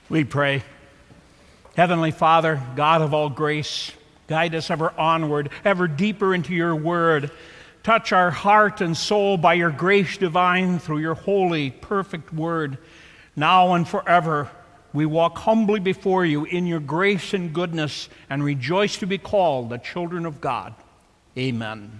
We pray. Heavenly Father, God of all grace, guide us ever onward, ever deeper into your word. Touch our heart and soul by your grace divine through your holy, perfect word. Now and forever, we walk humbly before you in your grace and goodness and rejoice to be called the children of God. Amen.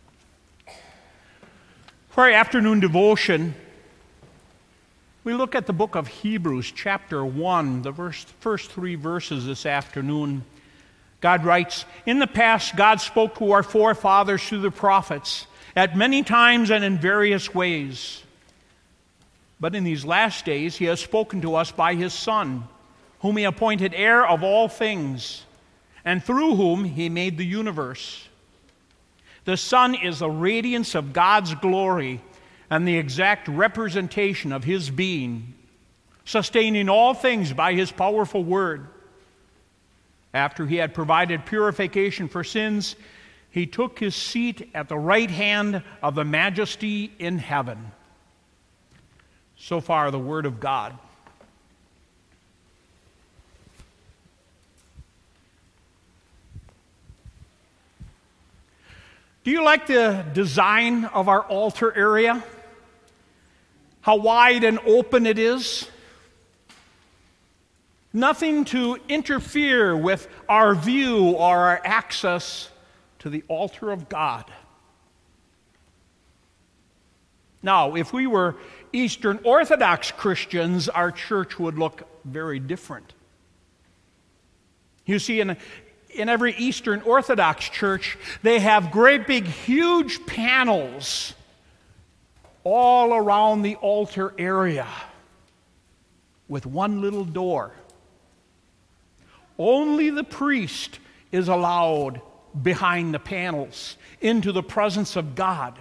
For our afternoon devotion, we look at the book of Hebrews, chapter 1, the first 3 verses this afternoon. God writes, "In the past, God spoke to our forefathers through the prophets at many times and in various ways. But in these last days, he has spoken to us by his Son, whom he appointed heir of all things, and through whom he made the universe. The Son is the radiance of God's glory and the exact representation of his being, sustaining all things by his powerful word. After he had provided purification for sins, he took his seat at the right hand of the Majesty in heaven." So far, the word of God. Do you like the design of our altar area? How wide and open it is? Nothing to interfere with our view or our access to the altar of God. Now, if we were Eastern Orthodox Christians, our church would look very different. You see, in every Eastern Orthodox church, they have great big, huge panels all around the altar area with one little door. Only the priest is allowed behind the panels into the presence of God.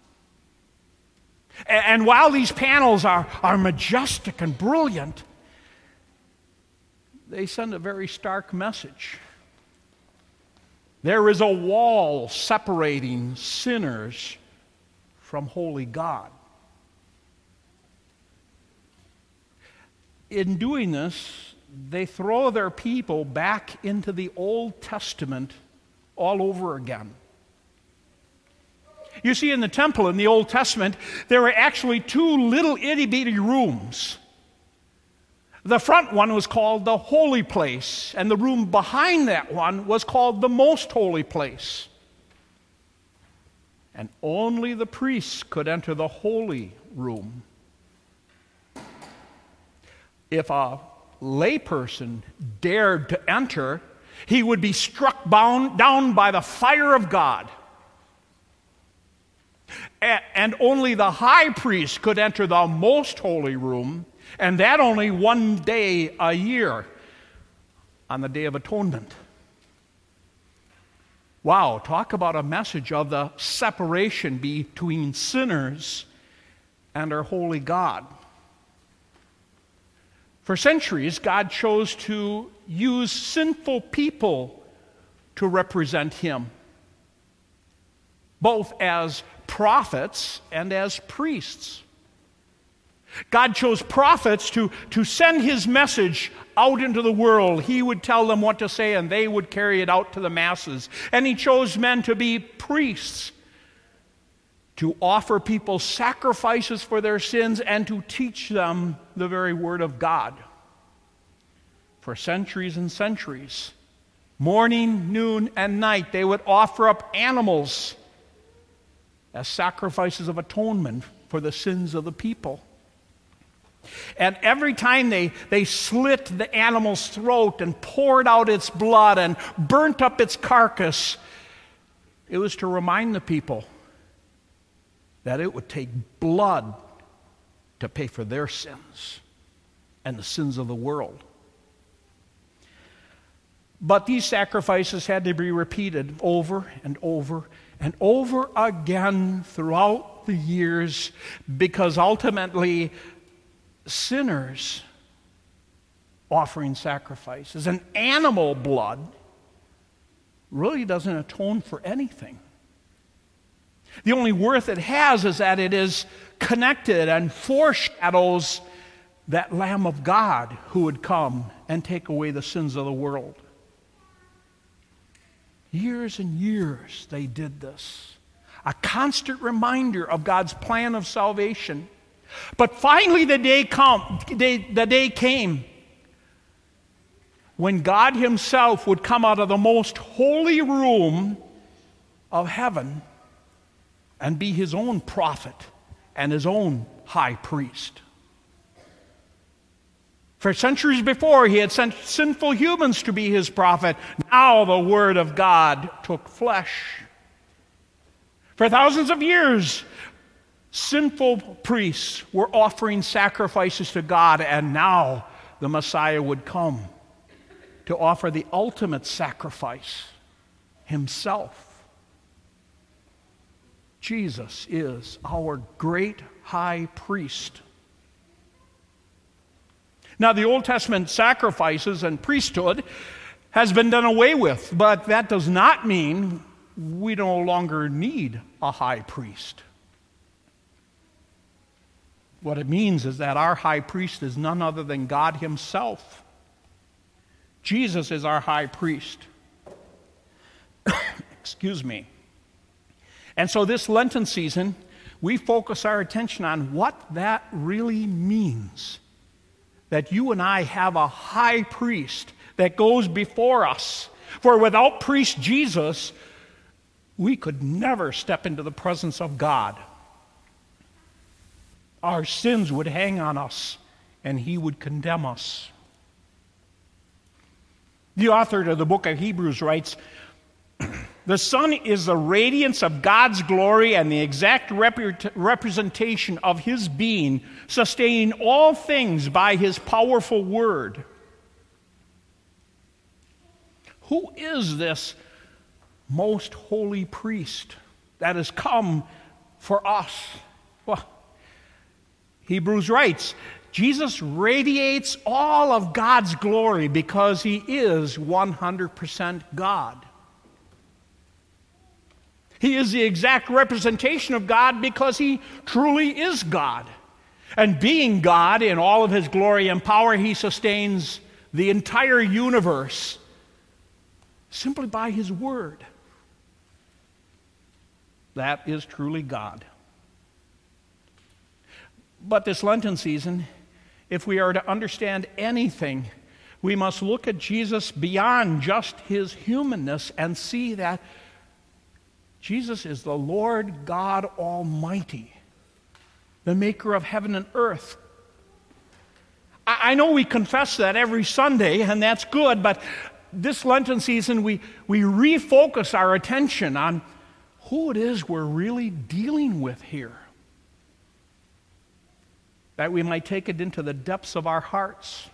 And while these panels are majestic and brilliant, they send a very stark message. There is a wall separating sinners from holy God. In doing this, they throw their people back into the Old Testament all over again. You see, in the temple in the Old Testament, there were actually 2 little itty-bitty rooms. The front one was called the Holy Place, and the room behind that one was called the Most Holy Place. And only the priests could enter the holy room. If a layperson dared to enter, he would be struck down by the fire of God. And only the high priest could enter the most holy room, and that only one day a year, on the Day of Atonement. Wow, talk about a message of the separation between sinners and our holy God. For centuries, God chose to use sinful people to represent him, both as prophets and as priests. God chose prophets to send his message out into the world. He would tell them what to say, and they would carry it out to the masses. And he chose men to be priests, to offer people sacrifices for their sins and to teach them the very word of God. For centuries and centuries, morning, noon, and night, they would offer up animals as sacrifices of atonement for the sins of the people. And every time they slit the animal's throat and poured out its blood and burnt up its carcass, it was to remind the people that it would take blood to pay for their sins and the sins of the world. But these sacrifices had to be repeated over and over and over again throughout the years, because ultimately sinners offering sacrifices and animal blood really doesn't atone for anything. The only worth it has is that it is connected and foreshadows that Lamb of God who would come and take away the sins of the world. Years and years they did this. A constant reminder of God's plan of salvation. But finally the day came when God himself would come out of the most holy room of heaven and be his own prophet and his own high priest. For centuries before, he had sent sinful humans to be his prophet. Now the Word of God took flesh. For thousands of years, sinful priests were offering sacrifices to God, and now the Messiah would come to offer the ultimate sacrifice, himself. Jesus is our great high priest. Now, the Old Testament sacrifices and priesthood has been done away with, but that does not mean we no longer need a high priest. What it means is that our high priest is none other than God himself. Jesus is our high priest. Excuse me. And so this Lenten season, we focus our attention on what that really means. That you and I have a high priest that goes before us. For without priest Jesus, we could never step into the presence of God. Our sins would hang on us, and he would condemn us. The author of the book of Hebrews writes, "The Son is the radiance of God's glory and the exact representation of his being, sustaining all things by his powerful word." Who is this most holy priest that has come for us? Well, Hebrews writes, Jesus radiates all of God's glory because he is 100% God. He is the exact representation of God because he truly is God. And being God in all of his glory and power, he sustains the entire universe simply by his word. That is truly God. But this Lenten season, if we are to understand anything, we must look at Jesus beyond just his humanness and see that Jesus is the Lord God Almighty, the maker of heaven and earth. I know we confess that every Sunday, and that's good, but this Lenten season we refocus our attention on who it is we're really dealing with here, that we might take it into the depths of our hearts.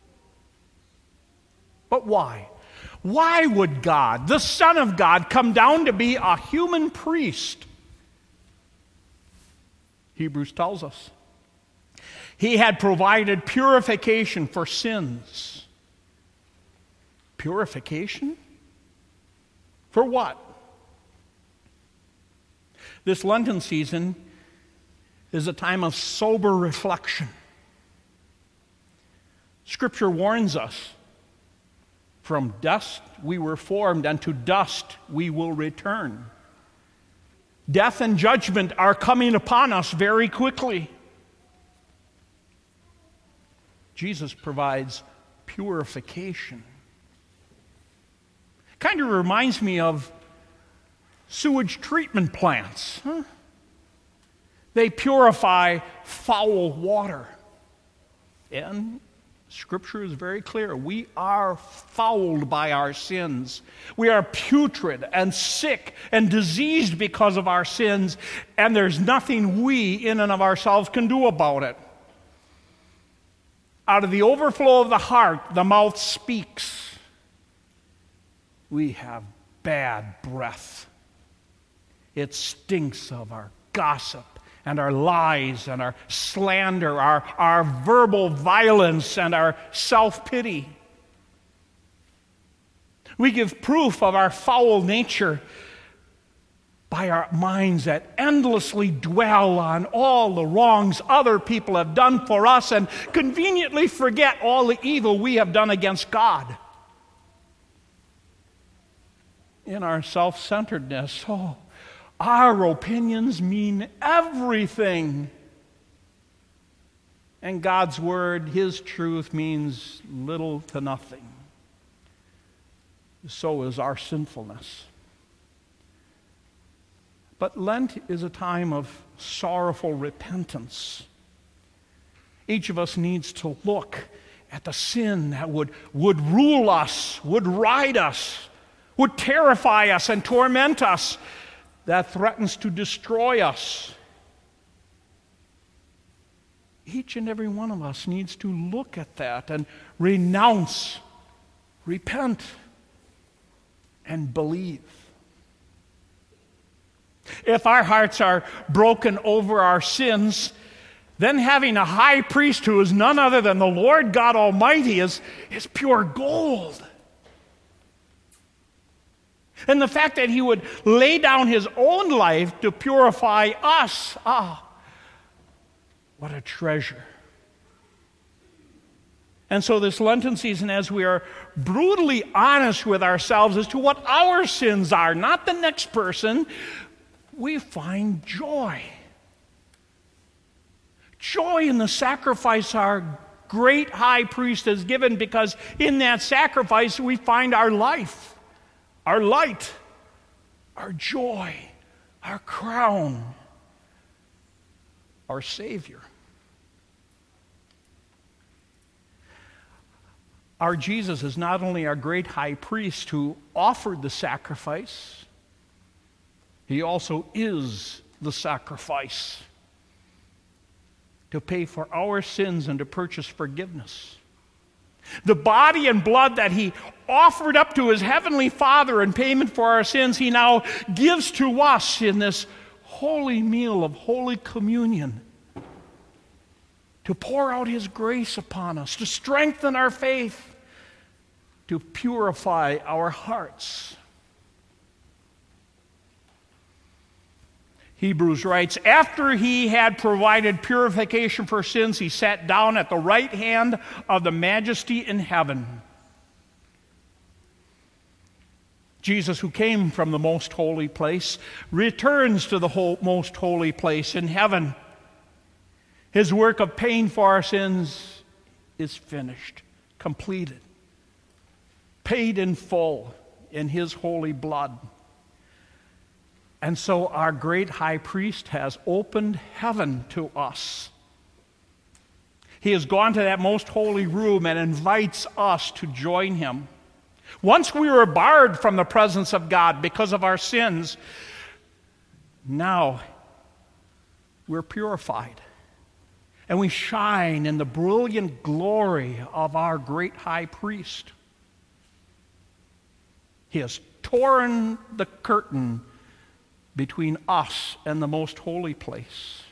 But why? Why would God, the Son of God, come down to be a human priest? Hebrews tells us. He had provided purification for sins. Purification? For what? This Lenten season is a time of sober reflection. Scripture warns us, from dust we were formed, and to dust we will return. Death and judgment are coming upon us very quickly. Jesus provides purification. Kind of reminds me of sewage treatment plants. They purify foul water. And Scripture is very clear. We are fouled by our sins. We are putrid and sick and diseased because of our sins, and there's nothing we in and of ourselves can do about it. Out of the overflow of the heart, the mouth speaks. We have bad breath. It stinks of our gossip and our lies and our slander, our verbal violence and our self-pity. We give proof of our foul nature by our minds that endlessly dwell on all the wrongs other people have done for us and conveniently forget all the evil we have done against God. In our self-centeredness, our opinions mean everything. And God's word, His truth, means little to nothing. So is our sinfulness. But Lent is a time of sorrowful repentance. Each of us needs to look at the sin that would rule us, would ride us, would terrify us and torment us, that threatens to destroy us. Each and every one of us needs to look at that and renounce, repent, and believe. If our hearts are broken over our sins, then having a high priest who is none other than the Lord God Almighty is pure gold. And the fact that He would lay down His own life to purify us, what a treasure. And so this Lenten season, as we are brutally honest with ourselves as to what our sins are, not the next person, we find joy. Joy in the sacrifice our great high priest has given, because in that sacrifice we find our life, our light, our joy, our crown, our Savior. Our Jesus is not only our great high priest who offered the sacrifice, He also is the sacrifice to pay for our sins and to purchase forgiveness. The body and blood that He offered up to His heavenly Father in payment for our sins, He now gives to us in this holy meal of Holy Communion to pour out His grace upon us, to strengthen our faith, to purify our hearts. Hebrews writes, after He had provided purification for sins, He sat down at the right hand of the Majesty in heaven. Jesus, who came from the most holy place, returns to the most holy place in heaven. His work of paying for our sins is finished, completed, paid in full in His holy blood. And so our great high priest has opened heaven to us. He has gone to that most holy room and invites us to join Him. Once we were barred from the presence of God because of our sins, now we're purified. And we shine in the brilliant glory of our great high priest. He has torn the curtain between us and the most holy place.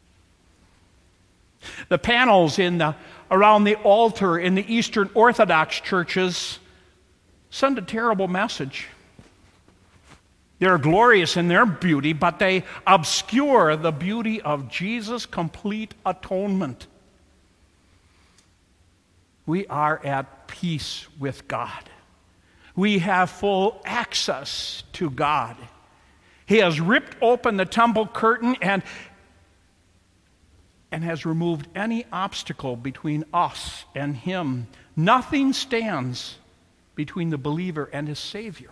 The panels around the altar in the Eastern Orthodox churches send a terrible message. They're glorious in their beauty, but they obscure the beauty of Jesus' complete atonement. We are at peace with God. We have full access to God. He has ripped open the temple curtain and has removed any obstacle between us and Him. Nothing stands between the believer and his Savior.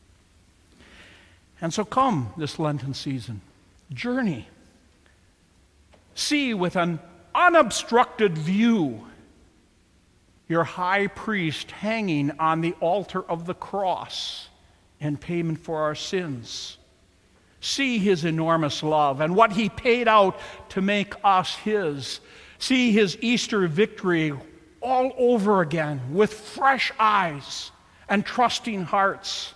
And so come this Lenten season, journey. See with an unobstructed view your high priest hanging on the altar of the cross in payment for our sins. See His enormous love and what He paid out to make us His. See His Easter victory all over again with fresh eyes and trusting hearts.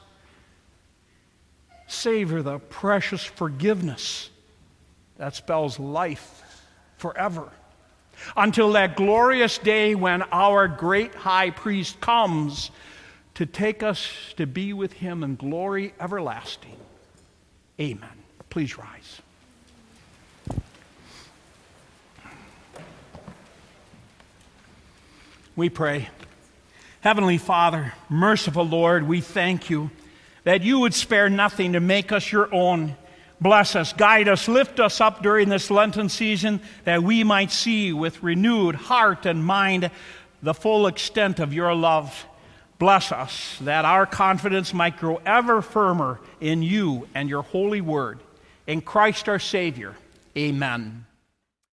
Savor the precious forgiveness that spells life forever, until that glorious day when our great high priest comes to take us to be with Him in glory everlasting. Amen. Please rise. We pray. Heavenly Father, merciful Lord, we thank you that you would spare nothing to make us your own. Bless us, guide us, lift us up during this Lenten season, that we might see with renewed heart and mind the full extent of your love. Bless us, that our confidence might grow ever firmer in you and your holy word. In Christ our Savior, amen.